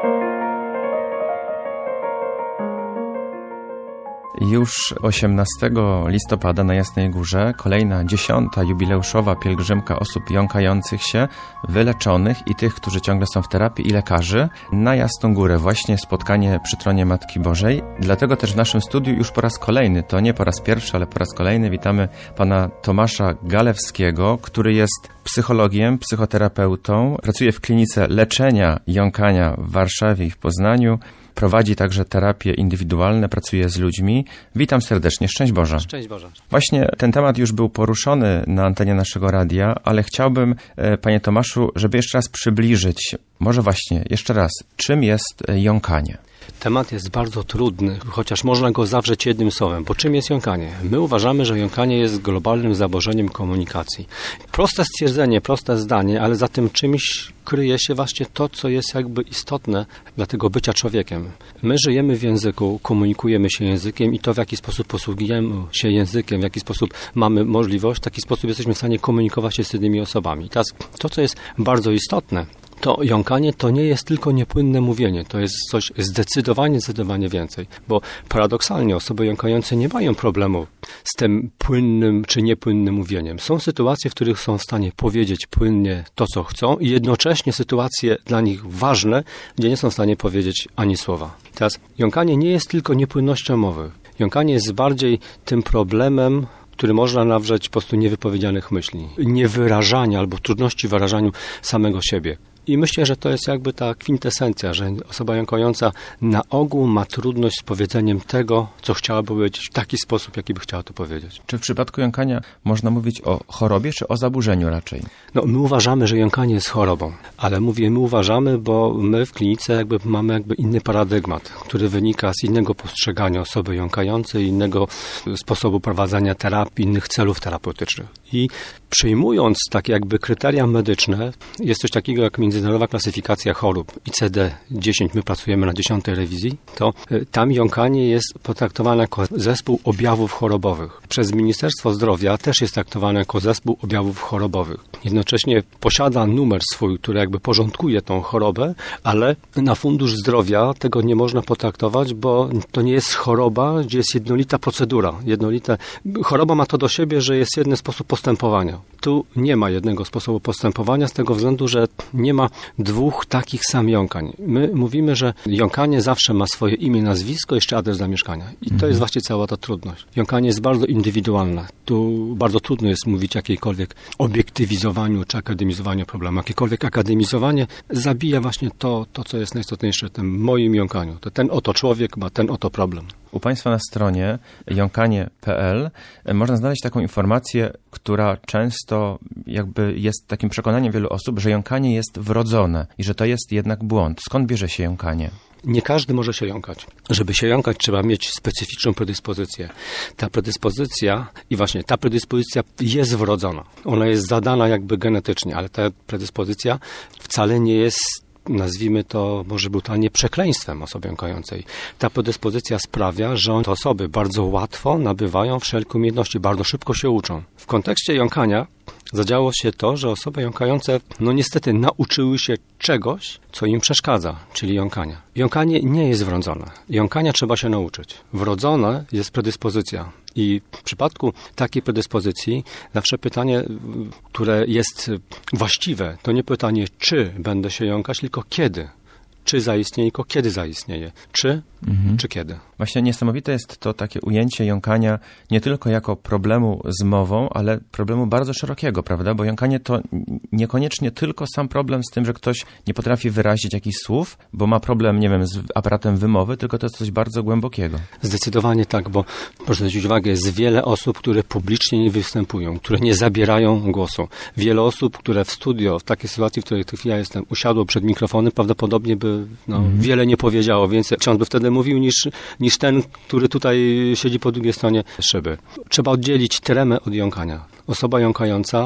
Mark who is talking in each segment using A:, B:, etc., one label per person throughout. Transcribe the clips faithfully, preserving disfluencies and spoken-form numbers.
A: Już osiemnastego listopada na Jasnej Górze kolejna dziesiąta jubileuszowa pielgrzymka osób jąkających się, wyleczonych i tych, którzy ciągle są w terapii, i lekarzy na Jasną Górę. Właśnie spotkanie przy tronie Matki Bożej. Dlatego też w naszym studiu już po raz kolejny, to nie po raz pierwszy, ale po raz kolejny witamy pana Tomasza Galewskiego, który jest psychologiem, psychoterapeutą, pracuje w klinice leczenia jąkania w Warszawie i w Poznaniu. Prowadzi także terapie indywidualne, pracuje z ludźmi. Witam serdecznie, szczęść Boże.
B: Szczęść Boże.
A: Właśnie ten temat już był poruszony na antenie naszego radia, ale chciałbym, panie Tomaszu, żeby jeszcze raz przybliżyć, może właśnie jeszcze raz, czym jest jąkanie?
B: Temat jest bardzo trudny, chociaż można go zawrzeć jednym słowem. Bo czym jest jąkanie? My uważamy, że jąkanie jest globalnym zaburzeniem komunikacji. Proste stwierdzenie, proste zdanie, ale za tym czymś kryje się właśnie to, co jest jakby istotne dla tego bycia człowiekiem. My żyjemy w języku, komunikujemy się językiem i to, w jaki sposób posługujemy się językiem, w jaki sposób mamy możliwość, w taki sposób jesteśmy w stanie komunikować się z innymi osobami. Teraz to, co jest bardzo istotne, to jąkanie to nie jest tylko niepłynne mówienie, to jest coś zdecydowanie, zdecydowanie więcej, bo paradoksalnie osoby jąkające nie mają problemu z tym płynnym czy niepłynnym mówieniem. Są sytuacje, w których są w stanie powiedzieć płynnie to, co chcą i jednocześnie sytuacje dla nich ważne, gdzie nie są w stanie powiedzieć ani słowa. Teraz jąkanie nie jest tylko niepłynnością mowy. Jąkanie jest bardziej tym problemem, który można nawrzeć po prostu niewypowiedzianych myśli, niewyrażania albo trudności w wyrażaniu samego siebie. I myślę, że to jest jakby ta kwintesencja, że osoba jąkająca na ogół ma trudność z powiedzeniem tego, co chciałaby powiedzieć w taki sposób, jaki by chciała to powiedzieć.
A: Czy w przypadku jąkania można mówić o chorobie, czy o zaburzeniu raczej?
B: No, my uważamy, że jąkanie jest chorobą, ale mówię, my uważamy, bo my w klinice jakby mamy jakby inny paradygmat, który wynika z innego postrzegania osoby jąkającej, innego sposobu prowadzenia terapii, innych celów terapeutycznych. I przyjmując takie jakby kryteria medyczne, jest coś takiego jak Międzynarodowa Klasyfikacja Chorób I C D dziesięć, my pracujemy na dziesiątej rewizji, to tam jąkanie jest potraktowane jako zespół objawów chorobowych. Przez Ministerstwo Zdrowia też jest traktowane jako zespół objawów chorobowych. Jednocześnie posiada numer swój, który jakby porządkuje tą chorobę, ale na Fundusz Zdrowia tego nie można potraktować, bo to nie jest choroba, gdzie jest jednolita procedura. Jednolite... Choroba ma to do siebie, że jest jeden sposób postępowania. Tu nie ma jednego sposobu postępowania z tego względu, że nie ma dwóch takich sam jąkań. My mówimy, że jąkanie zawsze ma swoje imię, nazwisko, jeszcze adres zamieszkania. I to mhm. jest właśnie cała ta trudność. Jąkanie jest bardzo indywidualne. Tu bardzo trudno jest mówić o jakiejkolwiek obiektywizowaniu czy akademizowaniu problemu. Jakiekolwiek akademizowanie zabija właśnie to, to co jest najistotniejsze w tym moim jąkaniu. To ten oto człowiek ma ten oto problem.
A: U Państwa na stronie jąkanie kropka p l można znaleźć taką informację, która często jakby jest takim przekonaniem wielu osób, że jąkanie jest wrodzone i że to jest jednak błąd. Skąd bierze się jąkanie?
B: Nie każdy może się jąkać. Żeby się jąkać, trzeba mieć specyficzną predyspozycję. Ta predyspozycja, i właśnie ta predyspozycja jest wrodzona. Ona jest zadana jakby genetycznie, ale ta predyspozycja wcale nie jest, nazwijmy to może brutalnie, przekleństwem osoby jąkającej. Ta predyspozycja sprawia, że te osoby bardzo łatwo nabywają wszelkie umiejętności, bardzo szybko się uczą. W kontekście jąkania zadziało się to, że osoby jąkające, no niestety, nauczyły się czegoś, co im przeszkadza, czyli jąkania. Jąkanie nie jest wrodzone. Jąkania trzeba się nauczyć. Wrodzona jest predyspozycja. I w przypadku takiej predyspozycji zawsze pytanie, które jest właściwe, to nie pytanie, czy będę się jąkać, tylko kiedy. Czy zaistnieje, tylko kiedy zaistnieje. Czy, mhm. czy kiedy.
A: Właśnie niesamowite jest to takie ujęcie jąkania nie tylko jako problemu z mową, ale problemu bardzo szerokiego, prawda? Bo jąkanie to niekoniecznie tylko sam problem z tym, że ktoś nie potrafi wyrazić jakichś słów, bo ma problem, nie wiem, z aparatem wymowy, tylko to jest coś bardzo głębokiego.
B: Zdecydowanie tak, bo proszę zwrócić uwagę, jest wiele osób, które publicznie nie występują, które nie zabierają głosu. Wiele osób, które w studio, w takiej sytuacji, w której ja jestem, usiadło przed mikrofonem, prawdopodobnie by no, mm. wiele nie powiedziało, więcej ksiądz by wtedy mówił niż, niż ten, który tutaj siedzi po drugiej stronie szyby. Trzeba oddzielić tremę od jąkania. Osoba jąkająca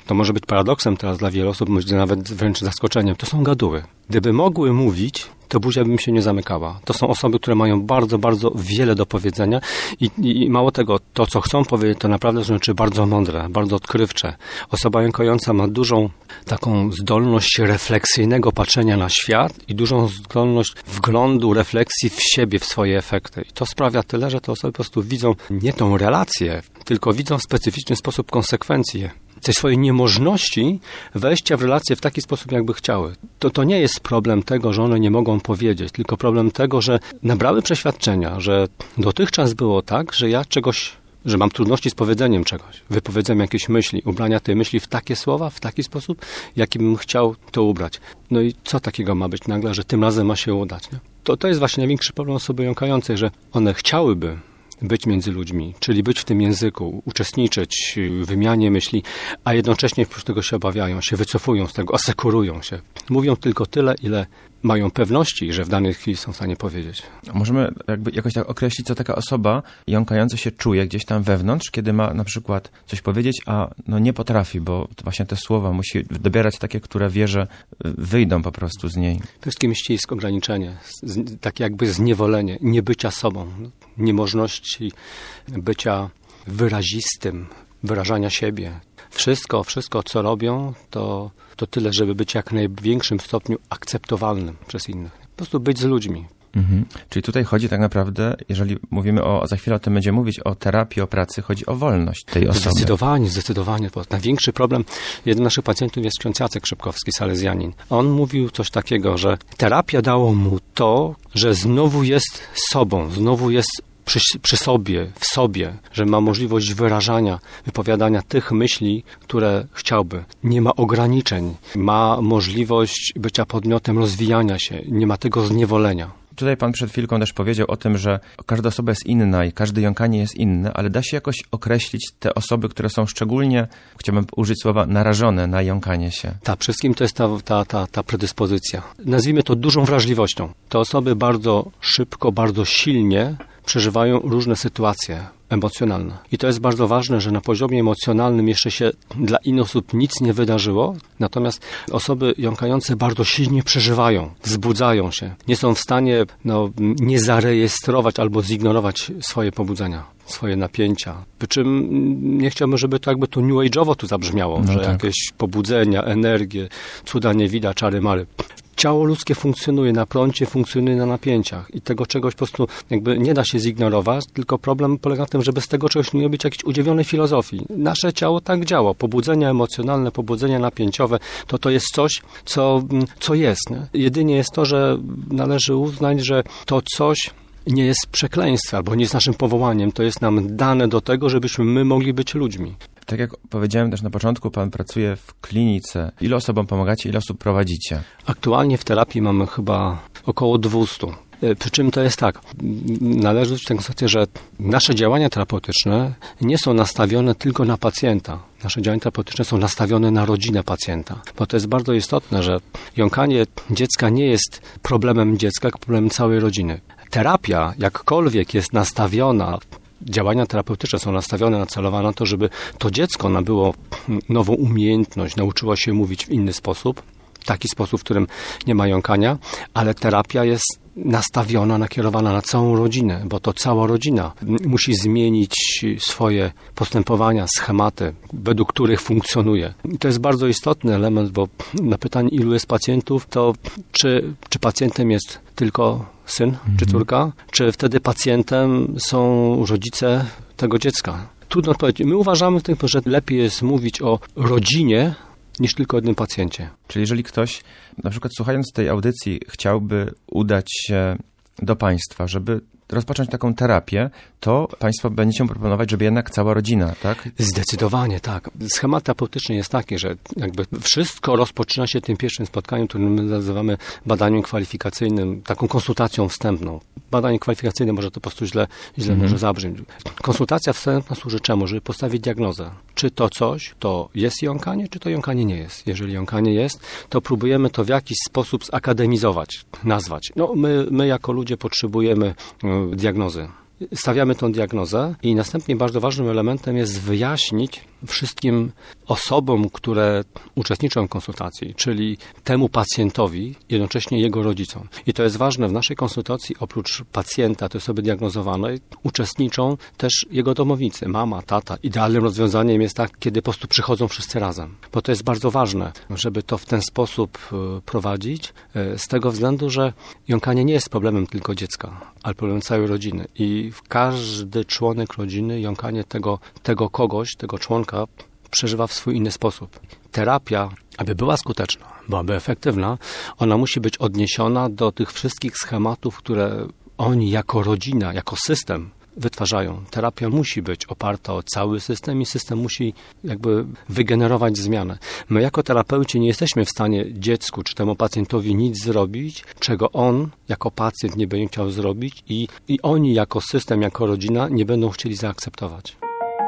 B: to może być paradoksem teraz dla wielu osób, może nawet wręcz zaskoczeniem, to są gaduły. Gdyby mogły mówić, to buzia bym się nie zamykała. To są osoby, które mają bardzo, bardzo wiele do powiedzenia i, i, i mało tego, to co chcą powiedzieć, to naprawdę są rzeczy bardzo mądre, bardzo odkrywcze. Osoba jąkająca ma dużą taką zdolność refleksyjnego patrzenia na świat i dużą zdolność wglądu, refleksji w siebie, w swoje efekty. I to sprawia tyle, że te osoby po prostu widzą nie tą relację, tylko widzą w specyficzny sposób konsekwencje tej swojej niemożności wejścia w relację w taki sposób, jakby chciały. To, to nie jest problem tego, że one nie mogą powiedzieć, tylko problem tego, że nabrały przeświadczenia, że dotychczas było tak, że ja czegoś, że mam trudności z powiedzeniem czegoś, wypowiedzeniem jakiejś myśli, ubrania tej myśli w takie słowa, w taki sposób, jaki bym chciał to ubrać. No i co takiego ma być nagle, że tym razem ma się udać? Nie? To, to jest właśnie największy problem osoby jąkającej, że one chciałyby być między ludźmi, czyli być w tym języku, uczestniczyć w wymianie myśli, a jednocześnie oprócz tego się obawiają, się wycofują z tego, asekurują się. Mówią tylko tyle, ile mają pewności, że w danej chwili są w stanie powiedzieć.
A: A możemy jakby jakoś tak określić, co taka osoba jąkająca się czuje gdzieś tam wewnątrz, kiedy ma na przykład coś powiedzieć, a no nie potrafi, bo właśnie te słowa musi dobierać takie, które wie, że wyjdą po prostu z niej.
B: Przede wszystkim ścisk, ograniczenie, z, takie jakby zniewolenie, niebycia sobą, niemożności bycia wyrazistym, wyrażania siebie. Wszystko, wszystko, co robią, to, to tyle, żeby być jak największym stopniu akceptowalnym przez innych. Po prostu być z ludźmi.
A: Mhm. Czyli tutaj chodzi tak naprawdę, jeżeli mówimy o, za chwilę o tym będziemy mówić, o terapii, o pracy, chodzi o wolność tej osoby.
B: Zdecydowanie, zdecydowanie. Bo największy problem, jeden z naszych pacjentów jest ksiądz Jacek Szybkowski, salezjanin. On mówił coś takiego, że terapia dało mu to, że znowu jest sobą, znowu jest Przy, przy sobie, w sobie, że ma możliwość wyrażania, wypowiadania tych myśli, które chciałby. Nie ma ograniczeń, ma możliwość bycia podmiotem rozwijania się, nie ma tego zniewolenia.
A: Tutaj pan przed chwilką też powiedział o tym, że każda osoba jest inna i każde jąkanie jest inne, ale da się jakoś określić te osoby, które są szczególnie, chciałbym użyć słowa, narażone na jąkanie się.
B: Tak, wszystkim to jest ta, ta, ta, ta predyspozycja. Nazwijmy to dużą wrażliwością. Te osoby bardzo szybko, bardzo silnie przeżywają różne sytuacje emocjonalne. I to jest bardzo ważne, że na poziomie emocjonalnym jeszcze się dla innych osób nic nie wydarzyło, natomiast osoby jąkające bardzo silnie przeżywają, wzbudzają się, nie są w stanie no, nie zarejestrować albo zignorować swoje pobudzenia, swoje napięcia. Przy czym nie chciałbym, żeby to jakby tu new age'owo tu zabrzmiało, no że tak. Jakieś pobudzenia, energię, cuda nie widać, czary mary. Ciało ludzkie funkcjonuje na prądzie, funkcjonuje na napięciach i tego czegoś po prostu jakby nie da się zignorować, tylko problem polega na tym, żeby z tego czegoś nie robić jakiejś udziewionej filozofii. Nasze ciało tak działa. Pobudzenia emocjonalne, pobudzenia napięciowe, to to jest coś, co, co jest. Nie? Jedynie jest to, że należy uznać, że to coś nie jest przekleństwem, albo nie jest naszym powołaniem. To jest nam dane do tego, żebyśmy my mogli być ludźmi.
A: Tak jak powiedziałem też na początku, pan pracuje w klinice. Ile osobom pomagacie, ile osób prowadzicie?
B: Aktualnie w terapii mamy chyba około dwieście. Przy czym to jest tak, należy zwrócić tę konstatację, że nasze działania terapeutyczne nie są nastawione tylko na pacjenta. Nasze działania terapeutyczne są nastawione na rodzinę pacjenta. Bo to jest bardzo istotne, że jąkanie dziecka nie jest problemem dziecka, tylko problemem całej rodziny. Terapia, jakkolwiek jest nastawiona, działania terapeutyczne są nastawione, nacelowane na to, żeby to dziecko nabyło nową umiejętność, nauczyło się mówić w inny sposób, taki sposób, w którym nie ma jąkania, ale terapia jest nastawiona, nakierowana na całą rodzinę, bo to cała rodzina musi zmienić swoje postępowania, schematy, według których funkcjonuje. I to jest bardzo istotny element, bo na pytanie, ilu jest pacjentów, to czy, czy pacjentem jest tylko syn mhm. czy córka, czy wtedy pacjentem są rodzice tego dziecka. Trudno odpowiedzieć. My uważamy w tym, że lepiej jest mówić o rodzinie, niż tylko o jednym pacjencie.
A: Czyli jeżeli ktoś, na przykład słuchając tej audycji, chciałby udać się do państwa, żeby rozpocząć taką terapię, to państwo będziecie mu proponować, żeby jednak cała rodzina, tak?
B: Zdecydowanie tak. Schemat terapeutyczny jest taki, że jakby wszystko rozpoczyna się tym pierwszym spotkaniem, którym my nazywamy badaniem kwalifikacyjnym, taką konsultacją wstępną. Badanie kwalifikacyjne może to po prostu źle, źle mm-hmm. może zabrzmieć. Konsultacja wstępna służy czemu? Żeby postawić diagnozę. Czy to coś, to jest jąkanie, czy to jąkanie nie jest. Jeżeli jąkanie jest, to próbujemy to w jakiś sposób zakademizować, nazwać. No my, my jako ludzie potrzebujemy diagnozy. Stawiamy tą diagnozę i następnie bardzo ważnym elementem jest wyjaśnić, wszystkim osobom, które uczestniczą w konsultacji, czyli temu pacjentowi, jednocześnie jego rodzicom. I to jest ważne, w naszej konsultacji oprócz pacjenta, tej osoby diagnozowanej, uczestniczą też jego domownicy, mama, tata. Idealnym rozwiązaniem jest tak, kiedy po prostu przychodzą wszyscy razem, bo to jest bardzo ważne, żeby to w ten sposób prowadzić, z tego względu, że jąkanie nie jest problemem tylko dziecka, ale problemem całej rodziny. I każdy członek rodziny jąkanie tego, tego kogoś, tego członka przeżywa w swój inny sposób. Terapia, aby była skuteczna, byłaby efektywna, ona musi być odniesiona do tych wszystkich schematów, które oni jako rodzina, jako system wytwarzają. Terapia musi być oparta o cały system i system musi jakby wygenerować zmianę. My jako terapeuci nie jesteśmy w stanie dziecku czy temu pacjentowi nic zrobić, czego on jako pacjent nie będzie chciał zrobić i, i oni jako system, jako rodzina nie będą chcieli zaakceptować.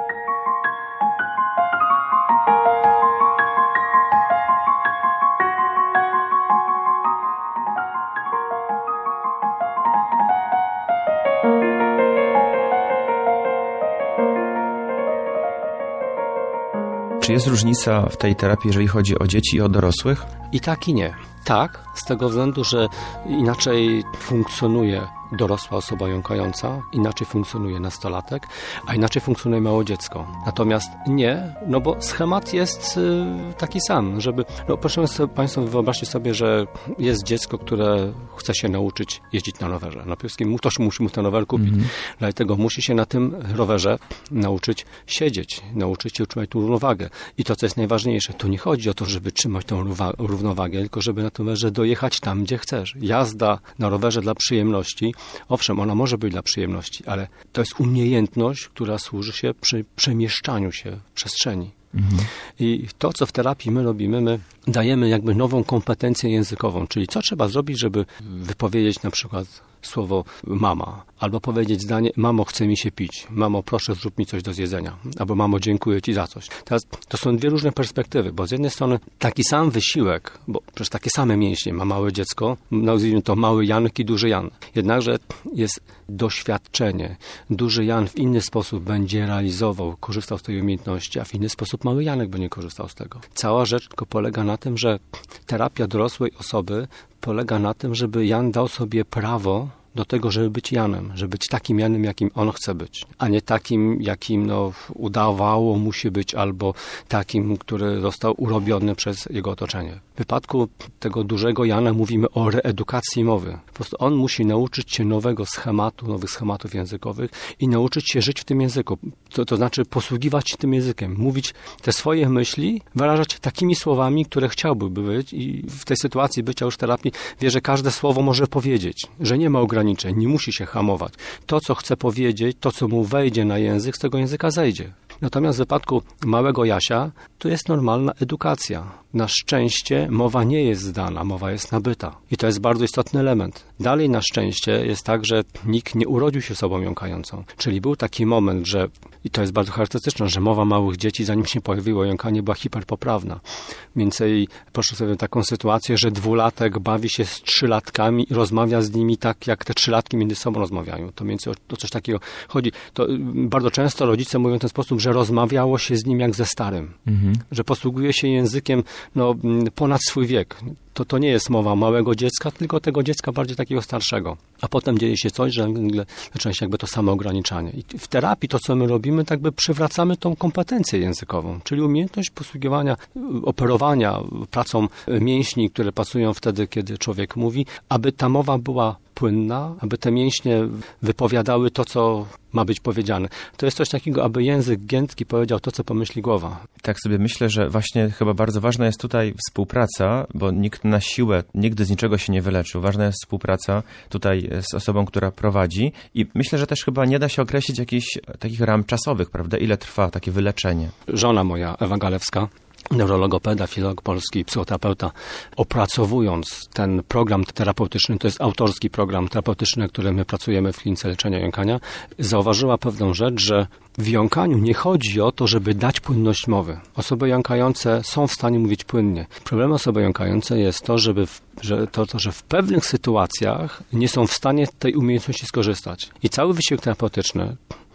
A: Czy jest różnica w tej terapii, jeżeli chodzi o dzieci i o dorosłych?
B: I tak i nie. Tak, z tego względu, że inaczej funkcjonuje dorosła osoba jąkająca, inaczej funkcjonuje nastolatek, a inaczej funkcjonuje małe dziecko. Natomiast nie, no bo schemat jest y, taki sam, żeby, no proszę sobie, Państwo, wyobraźcie sobie, że jest dziecko, które chce się nauczyć jeździć na rowerze. Na przede wszystkim ktoś musi mu ten rower kupić, mm-hmm. dlatego musi się na tym rowerze nauczyć siedzieć, nauczyć się utrzymać tą równowagę. I to, co jest najważniejsze, to nie chodzi o to, żeby trzymać tą równowagę, tylko żeby na tym rowerze dojechać tam, gdzie chcesz. Jazda na rowerze dla przyjemności, owszem, ona może być dla przyjemności, ale to jest umiejętność, która służy się przy przemieszczaniu się w przestrzeni. Mhm. I to, co w terapii my robimy, my dajemy jakby nową kompetencję językową, czyli co trzeba zrobić, żeby wypowiedzieć na przykład słowo mama, albo powiedzieć zdanie mamo, chce mi się pić, mamo, proszę zrób mi coś do zjedzenia, albo mamo, dziękuję ci za coś. Teraz to są dwie różne perspektywy, bo z jednej strony taki sam wysiłek, bo przecież takie same mięśnie ma małe dziecko, nazwijmy to mały Janek i duży Jan. Jednakże jest doświadczenie. Duży Jan w inny sposób będzie realizował, korzystał z tej umiejętności, a w inny sposób mały Janek będzie korzystał z tego. Cała rzecz tylko polega na tym, że terapia dorosłej osoby polega na tym, żeby Jan dał sobie prawo do tego, żeby być Janem, żeby być takim Janem, jakim on chce być, a nie takim, jakim no, udawało mu się być, albo takim, który został urobiony przez jego otoczenie. W wypadku tego dużego Jana mówimy o reedukacji mowy. Po prostu on musi nauczyć się nowego schematu, nowych schematów językowych i nauczyć się żyć w tym języku. To, to znaczy posługiwać się tym językiem, mówić te swoje myśli, wyrażać takimi słowami, które chciałby być i w tej sytuacji bycia już terapii wie, że każde słowo może powiedzieć, że nie ma ograniczeń, nie musi się hamować. To, co chce powiedzieć, to, co mu wejdzie na język, z tego języka zejdzie. Natomiast w wypadku małego Jasia to jest normalna edukacja. Na szczęście mowa nie jest zdana, mowa jest nabyta. I to jest bardzo istotny element. Dalej na szczęście jest tak, że nikt nie urodził się osobą jąkającą. Czyli był taki moment, że, i to jest bardzo charakterystyczne, że mowa małych dzieci, zanim się pojawiło jąkanie, była hiperpoprawna. Więcej, proszę sobie taką sytuację, że dwulatek bawi się z trzylatkami i rozmawia z nimi tak, jak te trzylatki między sobą rozmawiają. To między o coś takiego chodzi. To bardzo często rodzice mówią w ten sposób, że rozmawiało się z nim jak ze starym. Mhm. Że posługuje się językiem no, ponad swój wiek. To, to nie jest mowa małego dziecka, tylko tego dziecka bardziej takiego starszego. A potem dzieje się coś, że zaczyna się jakby to samo ograniczanie. I w terapii to, co my robimy, tak by przywracamy tą kompetencję językową, czyli umiejętność posługiwania, operowania pracą mięśni, które pracują wtedy, kiedy człowiek mówi, aby ta mowa była płynna, aby te mięśnie wypowiadały to, co ma być powiedziane. To jest coś takiego, aby język giętki powiedział to, co pomyśli głowa.
A: Tak sobie myślę, że właśnie chyba bardzo ważna jest tutaj współpraca, bo nikt na siłę nigdy z niczego się nie wyleczył. Ważna jest współpraca tutaj z osobą, która prowadzi i myślę, że też chyba nie da się określić jakichś takich ram czasowych, prawda? Ile trwa takie wyleczenie?
B: Żona moja, Ewa Galewska, neurologopeda, filolog polski, psychoterapeuta, opracowując ten program terapeutyczny, to jest autorski program terapeutyczny, nad którym my pracujemy w klinice leczenia jąkania, zauważyła pewną rzecz, że w jąkaniu nie chodzi o to, żeby dać płynność mowy. Osoby jąkające są w stanie mówić płynnie. Problemem osoby jąkającej jest to, żeby w, że, to, to, że w pewnych sytuacjach nie są w stanie tej umiejętności skorzystać. I cały wysiłek terapeutyczny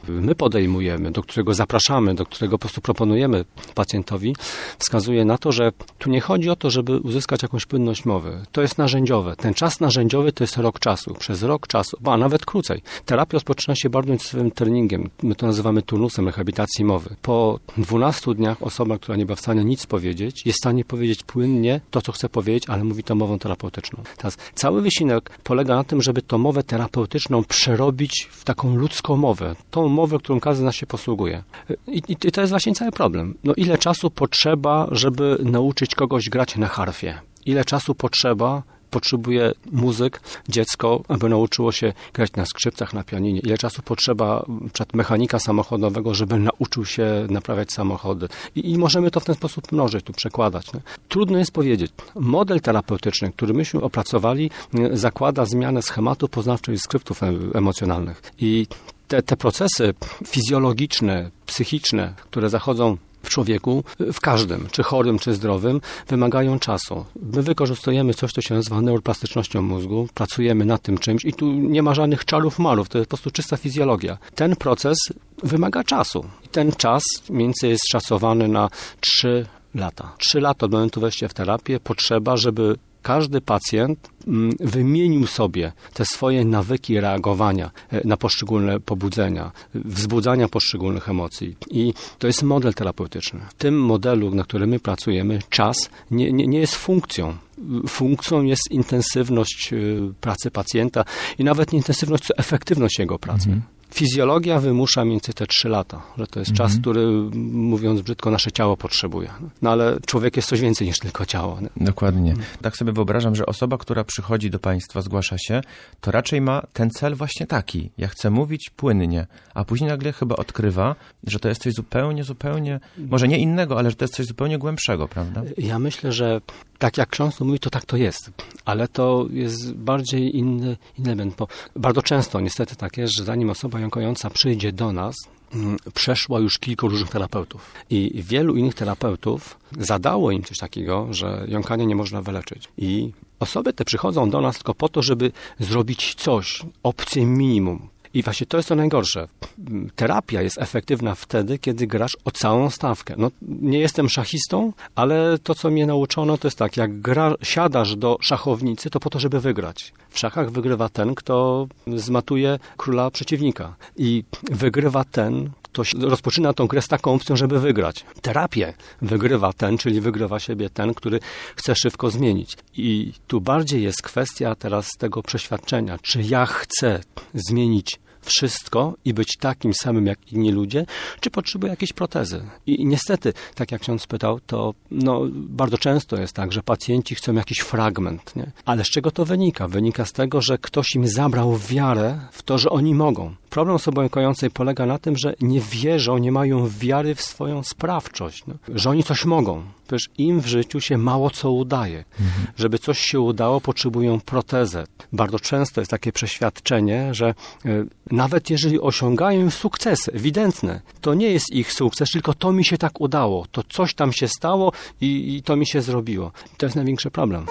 B: my podejmujemy, do którego zapraszamy, do którego po prostu proponujemy pacjentowi, wskazuje na to, że tu nie chodzi o to, żeby uzyskać jakąś płynność mowy. To jest narzędziowe. Ten czas narzędziowy to jest rok czasu. Przez rok czasu, a nawet krócej. Terapia rozpoczyna się bardzo intensywnym treningiem. My to nazywamy turnusem rehabilitacji mowy. Po dwunastu dniach osoba, która nie była w stanie nic powiedzieć, jest w stanie powiedzieć płynnie to, co chce powiedzieć, ale mówi to mową terapeutyczną. Teraz cały wysiłek polega na tym, żeby tą mowę terapeutyczną przerobić w taką ludzką mowę. Tą mowę, którą każdy z nas się posługuje. I, i, i to jest właśnie cały problem. No ile czasu potrzeba, żeby nauczyć kogoś grać na harfie? Ile czasu potrzeba, potrzebuje muzyk, dziecko, aby nauczyło się grać na skrzypcach, na pianinie? Ile czasu potrzeba przed mechanika samochodowego, żeby nauczył się naprawiać samochody? I, i możemy to w ten sposób mnożyć, tu przekładać. Nie? Trudno jest powiedzieć. Model terapeutyczny, który myśmy opracowali, zakłada zmianę schematu poznawczych skryptów emocjonalnych. I te, te procesy fizjologiczne, psychiczne, które zachodzą w człowieku, w każdym, czy chorym, czy zdrowym, wymagają czasu. My wykorzystujemy coś, co się nazywa neuroplastycznością mózgu, pracujemy nad tym czymś i tu nie ma żadnych czarów marów, to jest po prostu czysta fizjologia. Ten proces wymaga czasu. I ten czas mniej więcej jest szacowany na trzy lata. Trzy lata od momentu wejścia w terapię potrzeba, żeby każdy pacjent wymienił sobie te swoje nawyki reagowania na poszczególne pobudzenia, wzbudzania poszczególnych emocji. I to jest model terapeutyczny. W tym modelu, na którym my pracujemy, czas nie, nie, nie jest funkcją. Funkcją jest intensywność pracy pacjenta i nawet nie intensywność, co efektywność jego pracy. Mhm. Fizjologia wymusza między te trzy lata, że to jest mhm. czas, który, mówiąc brzydko, nasze ciało potrzebuje. No ale człowiek jest coś więcej niż tylko ciało. Nie?
A: Dokładnie. Mhm. Tak sobie wyobrażam, że osoba, która przychodzi do państwa, zgłasza się, to raczej ma ten cel właśnie taki. Ja chcę mówić płynnie, a później nagle chyba odkrywa, że to jest coś zupełnie, zupełnie, może nie innego, ale że to jest coś zupełnie głębszego, prawda?
B: Ja myślę, że tak jak ksiądz mówi, to tak to jest. Ale to jest bardziej inny, inny element. Bo bardzo często niestety tak jest, że zanim osoba jąkająca przyjdzie do nas, przeszła już kilku różnych terapeutów. I wielu innych terapeutów zadało im coś takiego, że jąkania nie można wyleczyć. I osoby te przychodzą do nas tylko po to, żeby zrobić coś, opcję minimum. I właśnie to jest to najgorsze. Terapia jest efektywna wtedy, kiedy grasz o całą stawkę. No, nie jestem szachistą, ale to, co mnie nauczono, to jest tak, jak gra, siadasz do szachownicy, to po to, żeby wygrać. W szachach wygrywa ten, kto zmatuje króla przeciwnika. I wygrywa ten, kto rozpoczyna tą grę z taką opcją, żeby wygrać. Terapię wygrywa ten, czyli wygrywa siebie ten, który chce szybko zmienić. I tu bardziej jest kwestia teraz tego przeświadczenia, czy ja chcę zmienić wszystko i być takim samym jak inni ludzie, czy potrzebuję jakiejś protezy. I niestety, tak jak ksiądz pytał, to no, bardzo często jest tak, że pacjenci chcą jakiś fragment. Nie? Ale z czego to wynika? Wynika z tego, że ktoś im zabrał wiarę w to, że oni mogą. Problem osoby jąkającej polega na tym, że nie wierzą, nie mają wiary w swoją sprawczość, no? Że oni coś mogą. Przecież im w życiu się mało co udaje. Mhm. Żeby coś się udało, potrzebują protezę. Bardzo często jest takie przeświadczenie, że y, nawet jeżeli osiągają sukcesy ewidentne, to nie jest ich sukces, tylko to mi się tak udało. To coś tam się stało i, i to mi się zrobiło. To jest największy problem.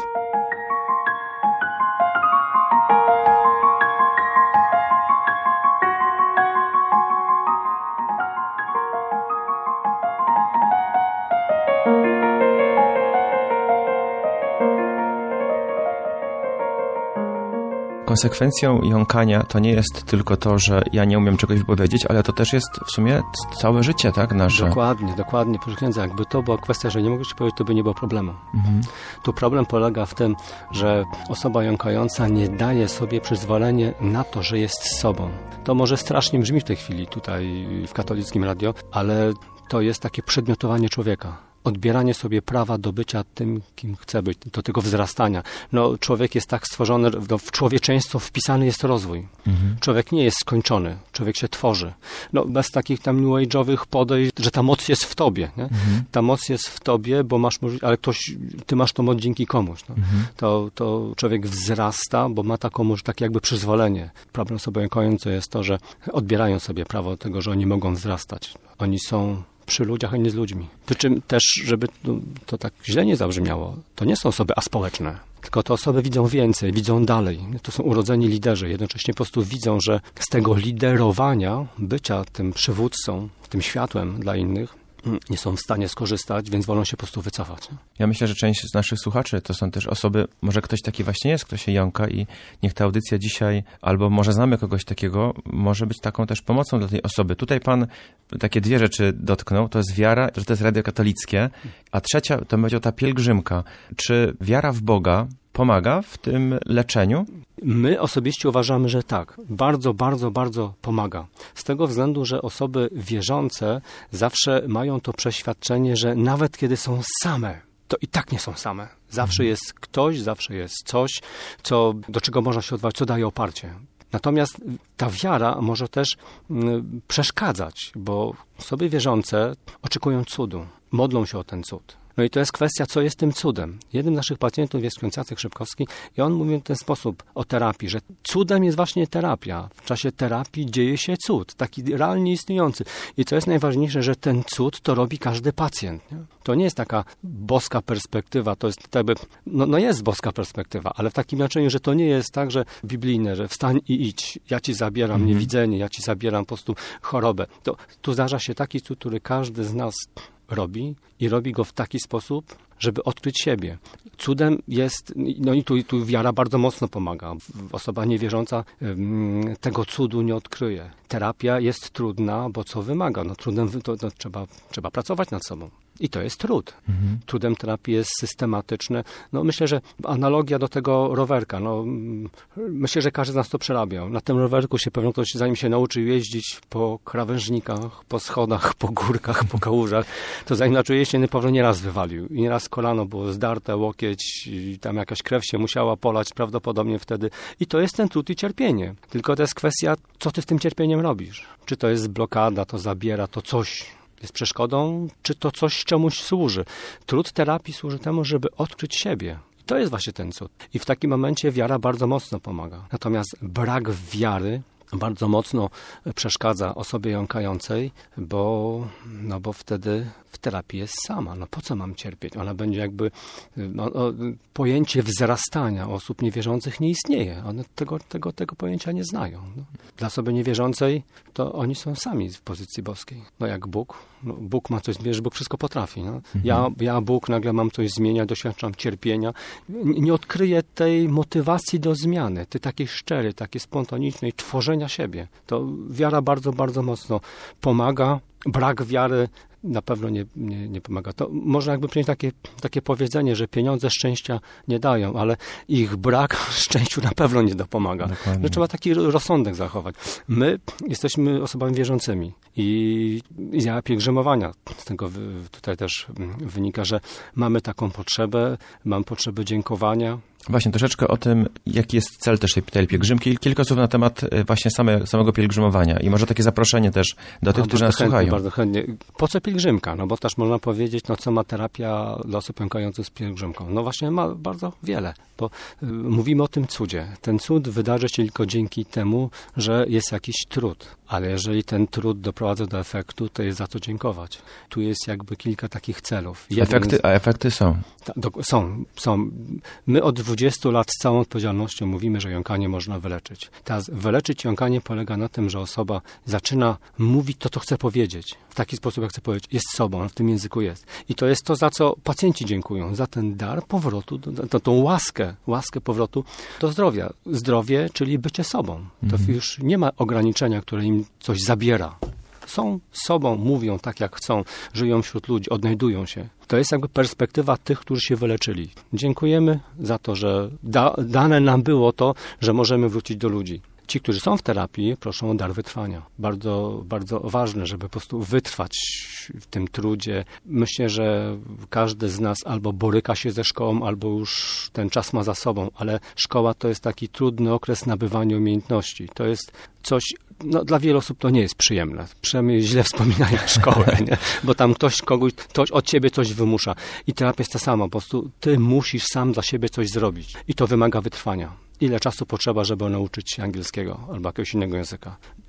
A: Konsekwencją jąkania to nie jest tylko to, że ja nie umiem czegoś wypowiedzieć, ale to też jest w sumie całe życie, tak, nasze.
B: Dokładnie, dokładnie. Proszę księdza, jakby to była kwestia, że nie mogę ci powiedzieć, to by nie było problemu. Mhm. Tu problem polega w tym, że osoba jąkająca nie daje sobie przyzwolenia na to, że jest sobą. To może strasznie brzmi w tej chwili tutaj w katolickim radio, ale to jest takie przedmiotowanie człowieka. Odbieranie sobie prawa do bycia tym, kim chce być, do tego wzrastania. No, człowiek jest tak stworzony, no, w człowieczeństwo wpisany jest rozwój. Mhm. Człowiek nie jest skończony, człowiek się tworzy. No, bez takich tam new age'owych podejść, że ta moc jest w tobie. Nie? Mhm. Ta moc jest w tobie, bo masz możliwość, ale ktoś, ty masz tą moc dzięki komuś. No. Mhm. To, to człowiek wzrasta, bo ma taką, może takie jakby przyzwolenie. Problem sobie jąkający jest to, że odbierają sobie prawo do tego, że oni mogą wzrastać. Oni są przy ludziach, a nie z ludźmi. Przy czym też, żeby no, to tak źle nie zabrzmiało, to nie są osoby aspołeczne, tylko te osoby widzą więcej, widzą dalej. To są urodzeni liderzy. Jednocześnie po prostu widzą, że z tego liderowania, bycia tym przywódcą, tym światłem dla innych, nie są w stanie skorzystać, więc wolą się po prostu wycofać.
A: Ja myślę, że część z naszych słuchaczy to są też osoby, może ktoś taki właśnie jest, kto się jąka i niech ta audycja dzisiaj, albo może znamy kogoś takiego, może być taką też pomocą dla tej osoby. Tutaj pan takie dwie rzeczy dotknął, to jest wiara, że to jest radio katolickie, a trzecia to będzie ta pielgrzymka. Czy wiara w Boga pomaga w tym leczeniu?
B: My osobiście uważamy, że tak. Bardzo, bardzo, bardzo pomaga. Z tego względu, że osoby wierzące zawsze mają to przeświadczenie, że nawet kiedy są same, to i tak nie są same. Zawsze jest ktoś, zawsze jest coś, co, do czego można się odwołać, co daje oparcie. Natomiast ta wiara może też mm, przeszkadzać, bo osoby wierzące oczekują cudu, modlą się o ten cud. No i to jest kwestia, co jest tym cudem. Jednym z naszych pacjentów jest ksiądz Jacek Szybkowski i on mówi w ten sposób o terapii, że cudem jest właśnie terapia. W czasie terapii dzieje się cud, taki realnie istniejący. I co jest najważniejsze, że ten cud to robi każdy pacjent. Nie? To nie jest taka boska perspektywa, to jest jakby, no, no jest boska perspektywa, ale w takim znaczeniu, że to nie jest tak, że biblijne, że wstań i idź, ja ci zabieram mhm. niewidzenie, ja ci zabieram po prostu chorobę. To, tu zdarza się taki cud, który każdy z nas robi i robi go w taki sposób, żeby odkryć siebie. Cudem jest, no i tu, tu wiara bardzo mocno pomaga. Osoba niewierząca tego cudu nie odkryje. Terapia jest trudna, bo co wymaga? No trudem to, to trzeba, trzeba pracować nad sobą. I to jest trud. Mhm. Trudem terapii jest systematyczne. No myślę, że analogia do tego rowerka. No, myślę, że każdy z nas to przerabiał. Na tym rowerku się pewno ktoś, zanim się nauczył jeździć po krawężnikach, po schodach, po górkach, po kałużach, to zanim nauczył jeździć, na pewno nieraz wywalił. I nieraz kolano było zdarte, łokieć, i tam jakaś krew się musiała polać prawdopodobnie wtedy. I to jest ten trud i cierpienie. Tylko to jest kwestia, co ty z tym cierpieniem robisz. Czy to jest blokada, to zabiera, to coś jest przeszkodą, czy to coś czemuś służy. Trud terapii służy temu, żeby odkryć siebie. To jest właśnie ten cud. I w takim momencie wiara bardzo mocno pomaga. Natomiast brak wiary bardzo mocno przeszkadza osobie jąkającej, bo, no bo wtedy w terapii jest sama. No po co mam cierpieć? Ona będzie jakby... No, no, pojęcie wzrastania osób niewierzących nie istnieje. One tego, tego, tego pojęcia nie znają. No. Dla osoby niewierzącej to oni są sami w pozycji boskiej. No jak Bóg. No, Bóg ma coś zmieniać, Bóg wszystko potrafi. No. Mhm. Ja, ja, Bóg, nagle mam coś zmieniać, doświadczam cierpienia. Nie, nie odkryję tej motywacji do zmiany, tej takiej szczerej, takiej spontanicznej, tworzenia siebie. To wiara bardzo, bardzo mocno pomaga. Brak wiary na pewno nie, nie, nie pomaga. To można jakby przyjąć takie, takie powiedzenie, że pieniądze szczęścia nie dają, ale ich brak szczęściu na pewno nie dopomaga. Że trzeba taki rozsądek zachować. My jesteśmy osobami wierzącymi i idea pielgrzymowania z tego tutaj też wynika, że mamy taką potrzebę, mamy potrzebę dziękowania.
A: Właśnie, troszeczkę o tym, jaki jest cel też tej pielgrzymki. Kilka słów na temat właśnie same, samego pielgrzymowania i może takie zaproszenie też do tych, którzy nas
B: chętnie,
A: słuchają.
B: Bardzo chętnie. Po co pielgrzymka? No bo też można powiedzieć, no co ma terapia dla osób jąkających z pielgrzymką? No właśnie ma bardzo wiele, bo y, mówimy o tym cudzie. Ten cud wydarzy się tylko dzięki temu, że jest jakiś trud. Ale jeżeli ten trud doprowadza do efektu, to jest za co dziękować. Tu jest jakby kilka takich celów. Jeden
A: efekty, a efekty są?
B: Ta, do, są, są. My od dwudziestu lat z całą odpowiedzialnością mówimy, że jąkanie można wyleczyć. Teraz wyleczyć jąkanie polega na tym, że osoba zaczyna mówić to, co chce powiedzieć. W taki sposób, jak chce powiedzieć, jest sobą, on w tym języku jest. I to jest to, za co pacjenci dziękują. Za ten dar powrotu, to, tą łaskę, łaskę powrotu do zdrowia. Zdrowie, czyli bycie sobą. To mhm. już nie ma ograniczenia, które im coś zabiera. Są sobą, mówią tak jak chcą, żyją wśród ludzi, odnajdują się. To jest jakby perspektywa tych, którzy się wyleczyli. Dziękujemy za to, że da, dane nam było to, że możemy wrócić do ludzi. Ci, którzy są w terapii, proszą o dar wytrwania. Bardzo, bardzo ważne, żeby po prostu wytrwać w tym trudzie. Myślę, że każdy z nas albo boryka się ze szkołą, albo już ten czas ma za sobą, ale szkoła to jest taki trudny okres nabywania umiejętności. To jest coś, no dla wielu osób to nie jest przyjemne. Przynajmniej źle wspominają szkołę, nie? Bo tam ktoś kogoś, ktoś od ciebie coś wymusza. I terapia jest ta sama, po prostu ty musisz sam dla siebie coś zrobić. I to wymaga wytrwania. Ile czasu potrzeba, żeby nauczyć się angielskiego albo jakiegoś innego języka.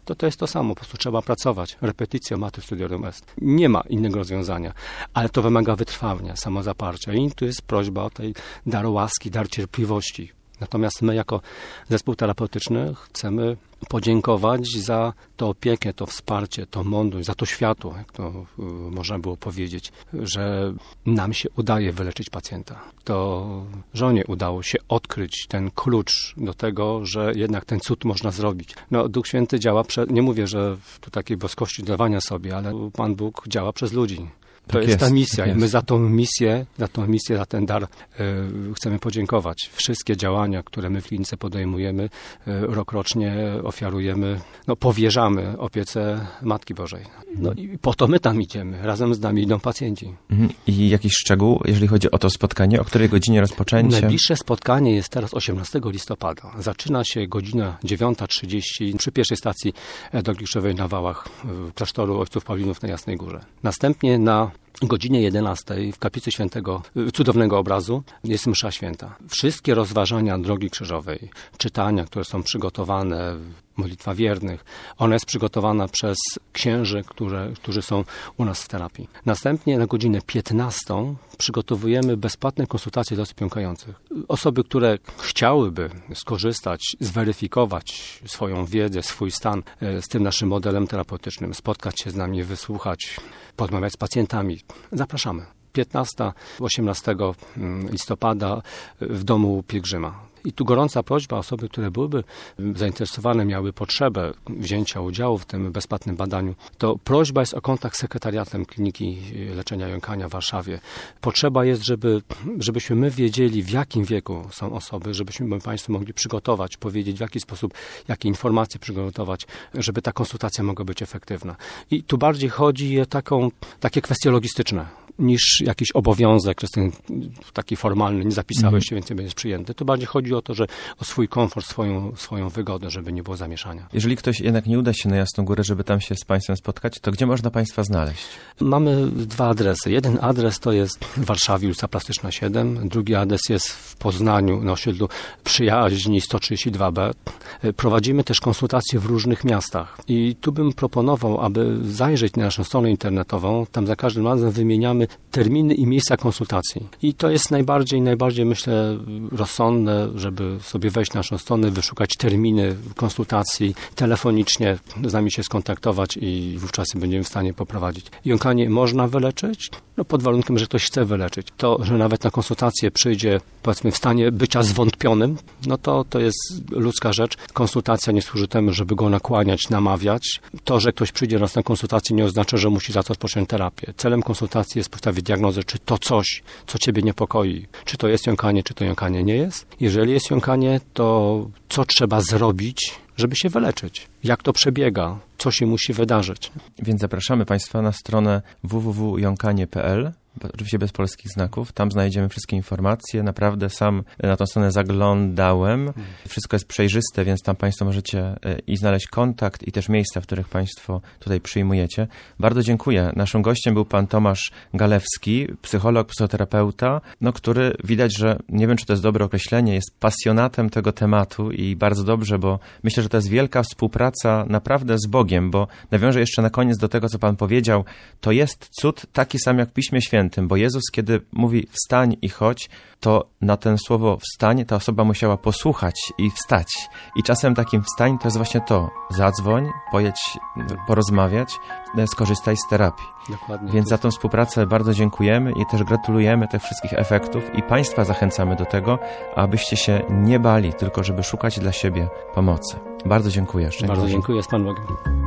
B: to to jest to samo, po prostu trzeba pracować. Repetitio mater studiorum est. Nie ma innego rozwiązania, ale to wymaga wytrwania, samozaparcia i tu jest prośba o tej dar łaski, dar cierpliwości. Natomiast my jako zespół terapeutyczny chcemy podziękować za tę opiekę, to wsparcie, to mądrość, za to światło, jak to y, można było powiedzieć, że nam się udaje wyleczyć pacjenta. To żonie udało się odkryć ten klucz do tego, że jednak ten cud można zrobić. No, Duch Święty działa, prze, nie mówię, że tu takiej boskości dawania sobie, ale Pan Bóg działa przez ludzi. To
A: tak
B: jest,
A: jest
B: ta misja
A: tak
B: i my za tą misję, za tą misję, za ten dar y, chcemy podziękować. Wszystkie działania, które my w klinice podejmujemy, y, rokrocznie ofiarujemy, no powierzamy opiece Matki Bożej. No i po to my tam idziemy, razem z nami idą pacjenci.
A: Mhm. I jakiś szczegół, jeżeli chodzi o to spotkanie, o której godzinie rozpoczęcie?
B: Najbliższe spotkanie jest teraz osiemnastego listopada. Zaczyna się godzina dziewiąta trzydzieści przy pierwszej stacji dogliczowej na Wałach w klasztoru Ojców Paulinów na Jasnej Górze. Następnie na godzinie jedenastej w kaplicy Świętego Cudownego Obrazu jest msza święta. Wszystkie rozważania Drogi Krzyżowej, czytania, które są przygotowane, modlitwa wiernych, ona jest przygotowana przez księży, które, którzy są u nas w terapii. Następnie na godzinę piętnastą przygotowujemy bezpłatne konsultacje dla osób jąkających. Osoby, które chciałyby skorzystać, zweryfikować swoją wiedzę, swój stan z tym naszym modelem terapeutycznym, spotkać się z nami, wysłuchać, porozmawiać z pacjentami, zapraszamy. piętnastego osiemnastego listopada w Domu Pielgrzyma. I tu gorąca prośba, osoby, które byłyby zainteresowane, miały potrzebę wzięcia udziału w tym bezpłatnym badaniu, to prośba jest o kontakt z sekretariatem Kliniki Leczenia Jąkania w Warszawie. Potrzeba jest, żeby, żebyśmy my wiedzieli, w jakim wieku są osoby, żebyśmy Państwu mogli przygotować, powiedzieć, w jaki sposób, jakie informacje przygotować, żeby ta konsultacja mogła być efektywna. I tu bardziej chodzi o taką, takie kwestie logistyczne, niż jakiś obowiązek, że ten taki formalny, nie zapisałeś się, więc nie będziesz przyjęty. To bardziej chodzi o to, że o swój komfort, swoją, swoją wygodę, żeby nie było zamieszania.
A: Jeżeli ktoś jednak nie uda się na Jasną Górę, żeby tam się z Państwem spotkać, to gdzie można Państwa znaleźć?
B: Mamy dwa adresy. Jeden adres to jest w Warszawie, ulica Plastyczna siedem. Drugi adres jest w Poznaniu, na osiedlu Przyjaźni sto trzydzieści dwa B. Prowadzimy też konsultacje w różnych miastach. I tu bym proponował, aby zajrzeć na naszą stronę internetową. Tam za każdym razem wymieniamy terminy i miejsca konsultacji. I to jest najbardziej, najbardziej myślę rozsądne, żeby sobie wejść na naszą stronę, wyszukać terminy konsultacji, telefonicznie z nami się skontaktować i wówczas będziemy w stanie poprowadzić. Jąkanie można wyleczyć, no pod warunkiem, że ktoś chce wyleczyć. To, że nawet na konsultację przyjdzie, powiedzmy, w stanie bycia zwątpionym, no to to jest ludzka rzecz. Konsultacja nie służy temu, żeby go nakłaniać, namawiać. To, że ktoś przyjdzie raz na konsultację, nie oznacza, że musi za to rozpocząć terapię. Celem konsultacji jest postawić diagnozę, czy to coś, co ciebie niepokoi, czy to jest jąkanie, czy to jąkanie nie jest. Jeżeli jest jąkanie, to co trzeba zrobić, żeby się wyleczyć? Jak to przebiega? Co się musi wydarzyć?
A: Więc zapraszamy Państwa na stronę w w w kropka jąkanie kropka p l, oczywiście bez polskich znaków. Tam znajdziemy wszystkie informacje. Naprawdę sam na tą stronę zaglądałem. Wszystko jest przejrzyste, więc tam Państwo możecie i znaleźć kontakt i też miejsca, w których Państwo tutaj przyjmujecie. Bardzo dziękuję. Naszym gościem był Pan Tomasz Galewski, psycholog, psychoterapeuta, no, który widać, że nie wiem, czy to jest dobre określenie, jest pasjonatem tego tematu i bardzo dobrze, bo myślę, że to jest wielka współpraca naprawdę z Bogiem, bo nawiążę jeszcze na koniec do tego, co Pan powiedział. To jest cud taki sam jak w Piśmie Świętym, bo Jezus, kiedy mówi wstań i chodź, to na ten słowo wstań ta osoba musiała posłuchać i wstać. I czasem takim wstań to jest właśnie to. Zadzwoń, pojedź, porozmawiać, skorzystaj z terapii.
B: Dokładnie.
A: Więc za tą współpracę bardzo dziękujemy i też gratulujemy tych wszystkich efektów i Państwa zachęcamy do tego, abyście się nie bali, tylko żeby szukać dla siebie pomocy. Bardzo dziękuję. Szczęść
B: Bardzo
A: Boże.
B: dziękuję, z Panem Bogiem.